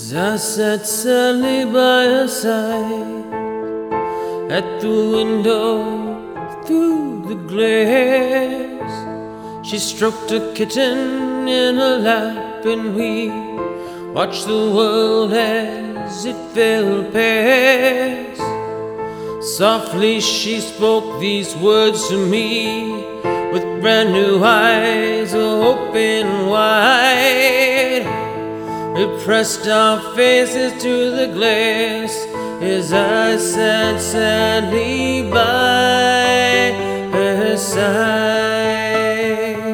As I sat sadly by her side at the window through the glass, she stroked a kitten in her lap, and we watched the world as it fell past. Softly she spoke these words to me, with brand new eyes open wide. We pressed our faces to the glass as I sat sadly by her side.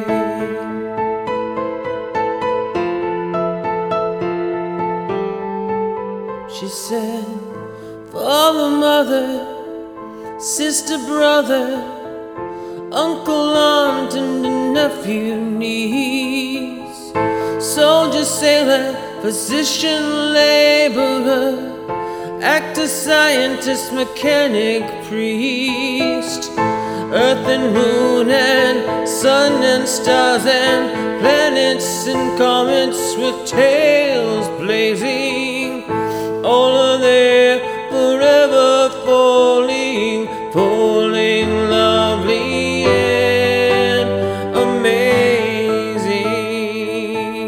She said, "Father, mother, sister, brother, uncle, aunt, and nephew, niece, soldier, sailor, physician, laborer, actor, scientist, mechanic, priest, earth and moon and sun and stars and planets and comets with tails blazing, all are there forever falling, falling lovely and amazing."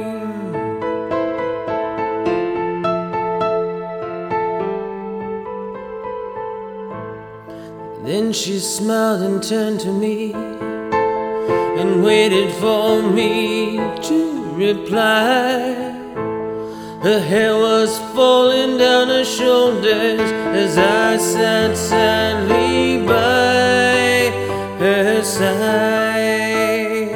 Then she smiled and turned to me and waited for me to reply. Her hair was falling down her shoulders as I sat sadly by her side.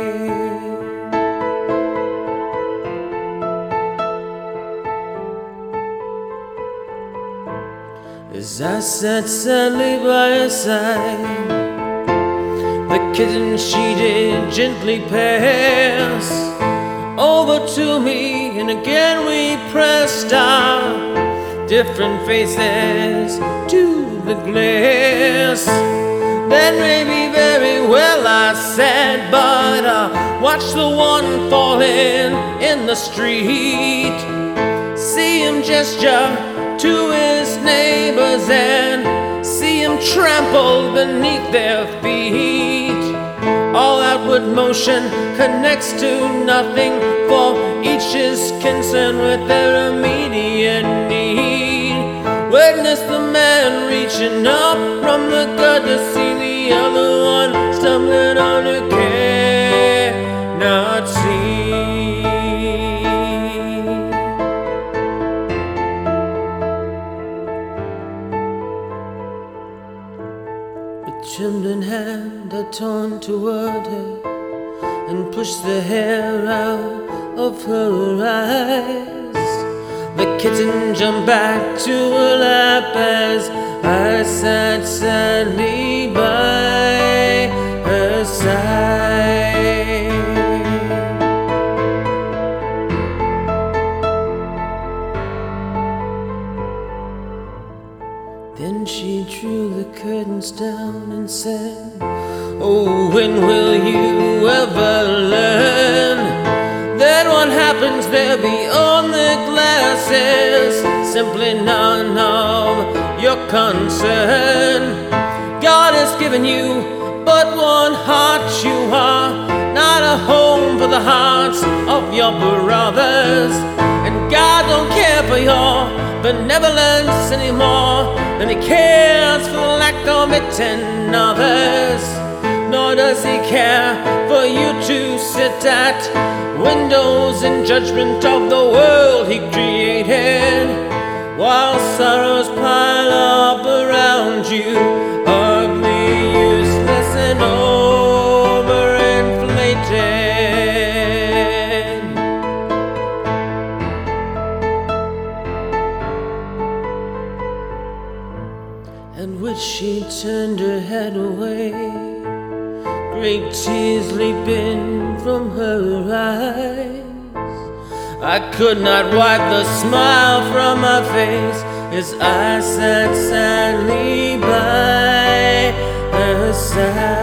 As I sat sadly by her side, the kitten she did gently pass over to me, and again we pressed our different faces to the glass. "That may be very well," I said, "but watch the one falling in the street. See him gesture to his neighbors and see him trampled beneath their feet. All outward motion connects to nothing, for each is concerned with their immediate need. Witness the man reaching up from the gutter, see the other one stumbling on who cannot see." Trimmed in hand, I turned toward her and pushed the hair out of her eyes. The kitten jumped back to her lap as I sat sadly by her side. Then she drew the curtains down and said, "Oh, when will you ever learn that what happens there beyond the glass is simply none of your concern? God has given you but one heart. You are not a home for the hearts of your brothers, and God don't care for your benevolence anymore than He cares for the lack of it in others. Nor does He care for you to sit at windows in judgment of the world He created, while sorrows pile up around you, ugly, useless, and overinflated." And when she turned her head away, great tears leaping from her eyes, I could not wipe the smile from my face as I sat sadly by her side.